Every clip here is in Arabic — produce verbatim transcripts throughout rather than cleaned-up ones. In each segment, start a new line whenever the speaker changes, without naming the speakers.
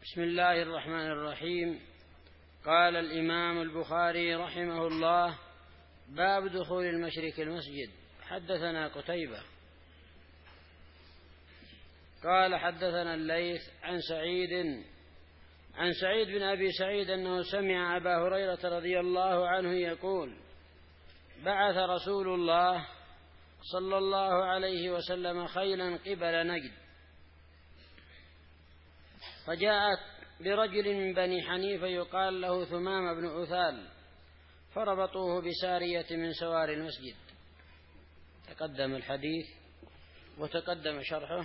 بسم الله الرحمن الرحيم. قال الإمام البخاري رحمه الله: باب دخول المشرك المسجد. حدثنا قتيبة قال حدثنا الليث عن سعيد عن سعيد بن أبي سعيد أنه سمع أبا هريرة رضي الله عنه يقول: بعث رسول الله صلى الله عليه وسلم خيلا قبل نجد، فجاءت برجل من بني حنيفة يقال له ثمام بن أثال، فربطوه بسارية من سوار المسجد. تقدم الحديث وتقدم شرحه.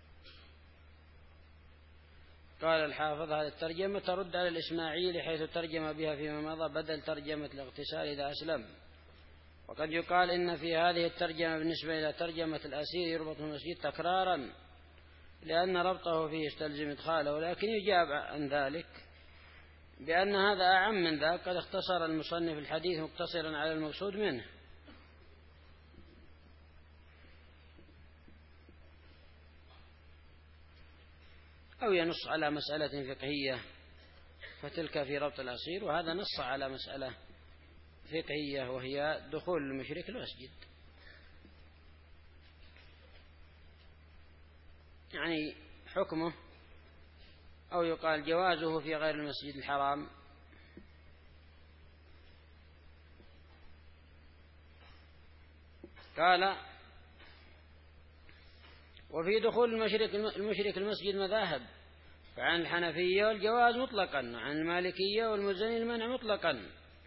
قال الحافظ: هذه الترجمة ترد على الإسماعيلي حيث ترجم بها فيما مضى بدل ترجمة الاغتسال إذا أسلم. وقد يقال إن في هذه الترجمة بالنسبة إلى ترجمة الأسير يربط في المسجد تكرارا لأن ربطه فيه يستلزم إدخاله، لكن يجاب عن ذلك بأن هذا أعم من ذلك، قد اختصر المصنف الحديث مقتصرا على المقصود منه. أو ينص على مسألة فقهية فتلك في ربط الأسير، وهذا نص على مسألة فقهية وهي دخول المشرك المسجد، يعني حكمه أو يقال جوازه في غير المسجد الحرام. قال: وفي دخول المشرك المشرك المسجد مذاهب، فعن الحنفية والجواز مطلقا، عن المالكية والمزني المنع مطلقا،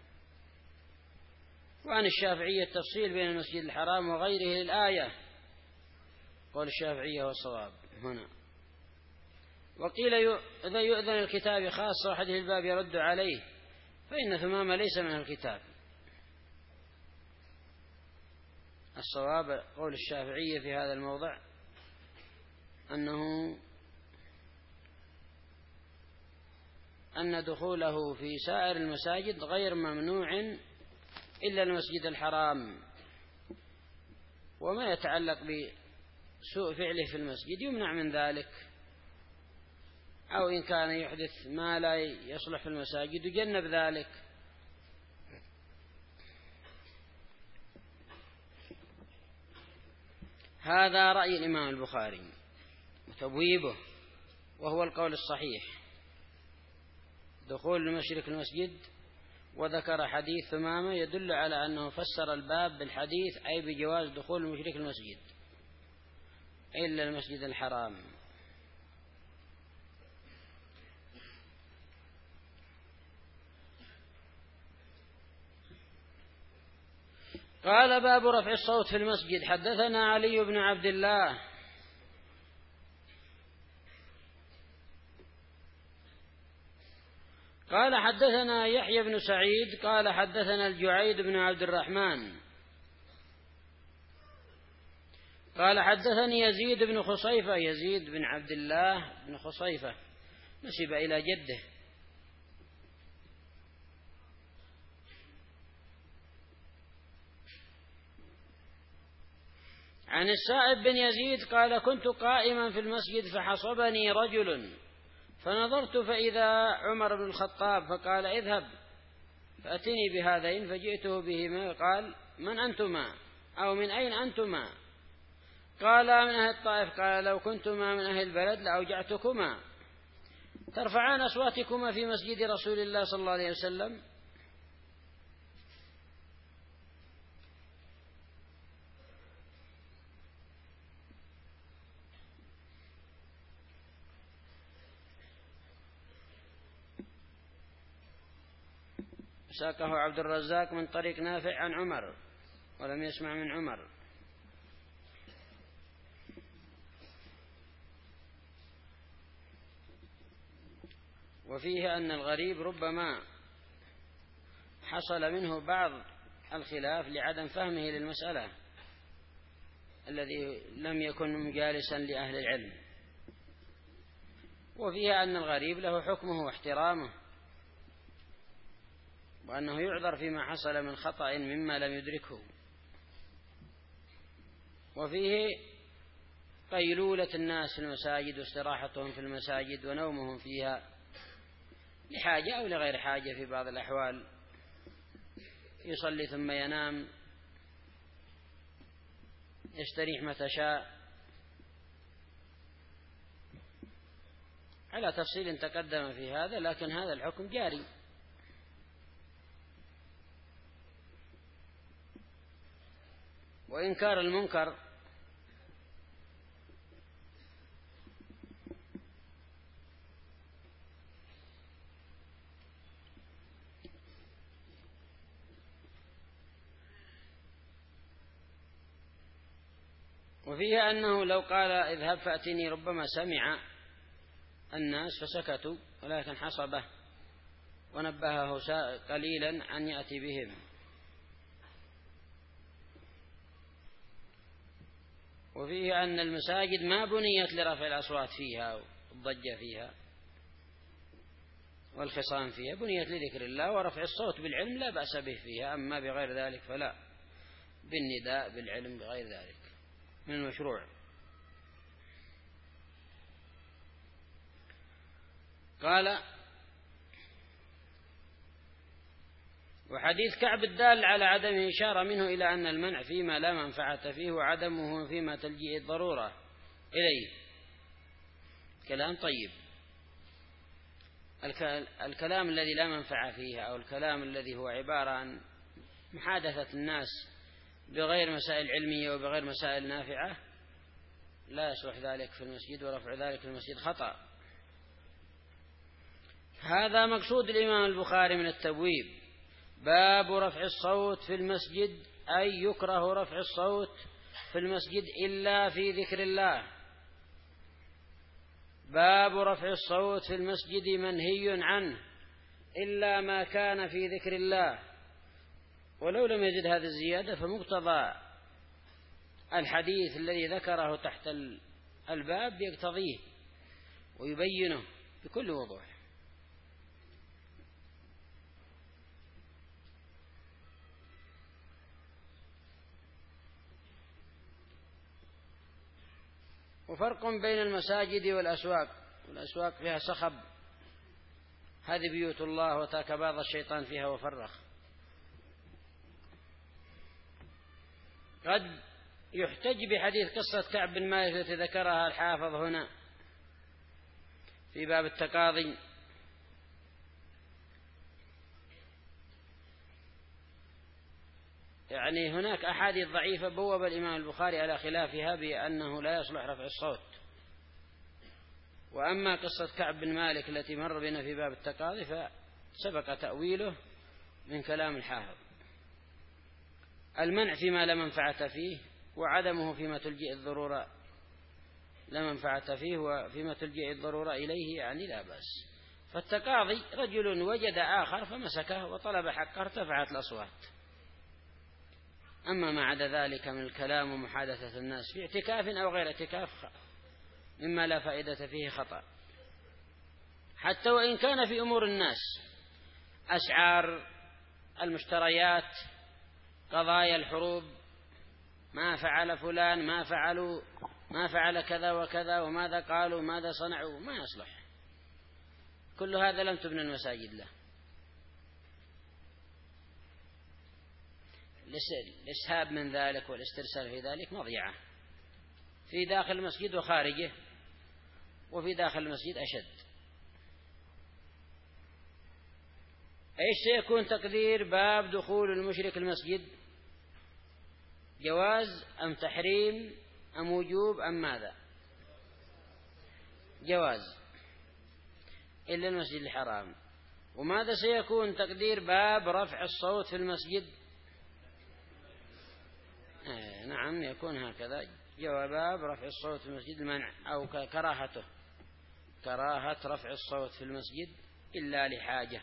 وعن الشافعية التفصيل بين المسجد الحرام وغيره للآية، قول الشافعية والصواب هنا. وقيل إذا يؤذن الكتاب خاصة وحديث الباب يرد عليه، فإن ثمام ليس من الكتاب. الصواب قول الشافعية في هذا الموضع أنه أن دخوله في سائر المساجد غير ممنوع إلا المسجد الحرام، وما يتعلق بسوء فعله في المسجد يمنع من ذلك، أو إن كان يحدث ما لا يصلح في المساجد يجنب ذلك. هذا رأي الإمام البخاري وتبويبه، وهو القول الصحيح، دخول المشرك المسجد. وذكر حديث ثمامة يدل على أنه فسر الباب بالحديث أي بجواز دخول المشرك المسجد إلا المسجد الحرام. قال: باب رفع الصوت في المسجد. حدثنا علي بن عبد الله قال حدثنا يحيى بن سعيد قال حدثنا الجعيد بن عبد الرحمن قال حدثني يزيد بن خصيفة، يزيد بن عبد الله بن خصيفة نسب إلى جده، عن السائب بن يزيد قال: كنت قائما في المسجد فحصبني رجل، فنظرت فإذا عمر بن الخطاب، فقال: اذهب فأتني بهذين، فجئته بهما. قال: من أنتما أو من أين أنتما؟ قال: من أهل الطائف. قال: لو كنتما من أهل البلد لأوجعتكما، ترفعان أصواتكما في مسجد رسول الله صلى الله عليه وسلم. ساقه عبد الرزاق من طريق نافع عن عمر ولم يسمع من عمر. وفيه أن الغريب ربما حصل منه بعض الخلاف لعدم فهمه للمسألة الذي لم يكن مجالسا لأهل العلم. وفيه أن الغريب له حكمه واحترامه، وأنه يعذر فيما حصل من خطأ مما لم يدركه. وفيه قيلولة الناس في المساجد واستراحتهم في المساجد ونومهم فيها لحاجة أو لغير حاجة. في بعض الأحوال يصلي ثم ينام، يستريح متى شاء، على تفصيل تقدم في هذا، لكن هذا الحكم جاري. وإنكار المنكر وفيه أنه لو قال اذهب فأتني ربما سمع الناس فسكتوا، ولكن حصبه ونبهه قليلا أن يأتي بهم. وفيه أن المساجد ما بنيت لرفع الأصوات فيها والضجة فيها والخصام فيها، بنيت لذكر الله ورفع الصوت بالعلم لا بأس به فيها، أما بغير ذلك فلا، بالنداء بالعلم بغير ذلك من المشروع. قال: وحديث كعب الدال على عدم إشارة منه إلى أن المنع فيما لا منفعة فيه وعدمه فيما تلجئ الضرورة إليه. كلام طيب. الكلام الذي لا منفعة فيه أو الكلام الذي هو عبارة عن محادثة الناس بغير مسائل علمية وبغير مسائل نافعة لا يصلح ذلك في المسجد، ورفع ذلك في المسجد خطأ. هذا مقصود الإمام البخاري من التبويب: باب رفع الصوت في المسجد، أي يكره رفع الصوت في المسجد إلا في ذكر الله. باب رفع الصوت في المسجد منهي عنه إلا ما كان في ذكر الله. ولو لم يزد هذه الزيادة فمقتضى الحديث الذي ذكره تحت الباب يقتضيه ويبينه بكل وضوح. وفرق بين المساجد والأسواق. والأسواق فيها صخب، هذه بيوت الله وتاك بعض الشيطان فيها وفرخ. قد يحتج بحديث قصة كعب بن مالك التي ذكرها الحافظ هنا في باب التقاضي، يعني هناك أحاديث ضعيفة بوب الإمام البخاري على خلافها بأنه لا يصلح رفع الصوت. وأما قصة كعب بن مالك التي مر بنا في باب التقاضي فسبق تأويله من كلام الحافظ. المنع فيما لا منفعة فيه وعدمه فيما تلجئ الضرورة لا منفعة فيه وفيما تلجئ الضرورة إليه، يعني لا بأس. فالتقاضي رجل وجد آخر فمسكه وطلب حقه ارتفعت الأصوات. أما ما عدا ذلك من الكلام ومحادثة الناس في اعتكاف أو غير اعتكاف مما لا فائدة فيه خطأ، حتى وإن كان في أمور الناس، أسعار المشتريات، قضايا الحروب، ما فعل فلان، ما فعلوا، ما فعل كذا وكذا، وماذا قالوا، ماذا صنعوا، ما يصلح. كل هذا لم تبنى المساجد له. الإسهاب من ذلك والاسترسال في ذلك مضيعة في داخل المسجد وخارجه، وفي داخل المسجد أشد. إيش سيكون تقدير باب دخول المشرك المسجد؟ جواز أم تحريم أم وجوب أم ماذا؟ جواز إلا المسجد الحرام. وماذا سيكون تقدير باب رفع الصوت في المسجد؟ آه نعم يكون هكذا، جواب باب رفع الصوت في المسجد المنع أو كراهته، كراهة رفع الصوت في المسجد إلا لحاجة،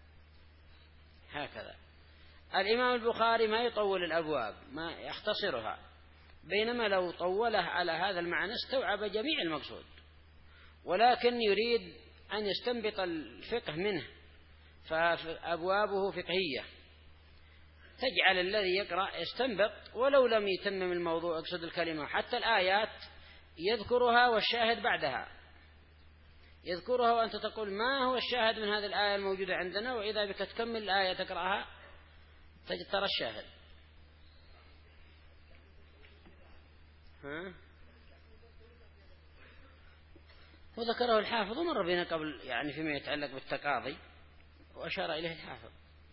هكذا. الإمام البخاري ما يطول الأبواب، ما يختصرها، بينما لو طوله على هذا المعنى استوعب جميع المقصود، ولكن يريد أن يستنبط الفقه منه، فأبوابه فقهية تجعل الذي يقرأ يستنبط ولو لم يتمم الموضوع، يقصد الكلمة، حتى الآيات يذكرها والشاهد بعدها، يذكرها وأنت تقول ما هو الشاهد من هذه الآية الموجودة عندنا، وإذا بك تكمل الآية تقرأها تجد ترى الشاهد. ها؟ وذكره الحافظ ومر بنا قبل يعني فيما يتعلق بالتقاضي وأشار إليه الحافظ.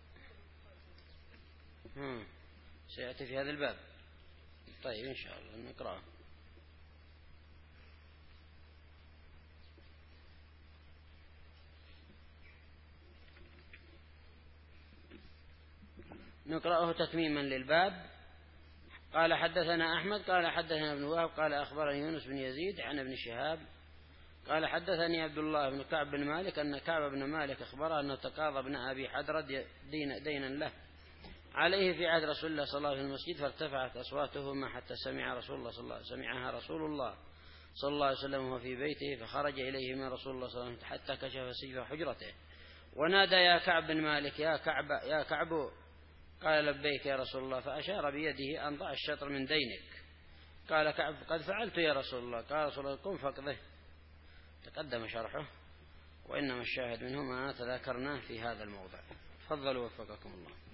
هم. سيأتي في هذا الباب. طيب إن شاء الله نقرأه. نقرأه تتميما للباب. قال حدثنا أحمد قال حدثنا ابن وهب قال أخبرني يونس بن يزيد عن ابن شهاب قال حدثني عبد الله بن كعب بن مالك أن كعب بن مالك أخبره أنه تقاضى ابن أبي حدرد دين دينا له عليه في عهد رسول الله صلى الله عليه وسلم في المسجد، فارتفعت أصواتهما حتى سمع رسول الله صلى الله عليه وسلم سمعها رسول الله صلى الله عليه وسلم وهو في بيته، فخرج إليه من رسول الله صلى الله عليه وسلم حتى كشف سجف حجرته ونادى يا كعب بن مالك يا كعب يا كعب، قال لبيك يا رسول الله، فأشار بيده أن ضع الشطر من دينك. قال كعب قد فعلت يا رسول الله. قال رسول الله قم فاقضه. تقدم شرحه، وإنما الشاهد منه ما تذاكرناه في هذا الموضع. تفضلوا وفقكم الله.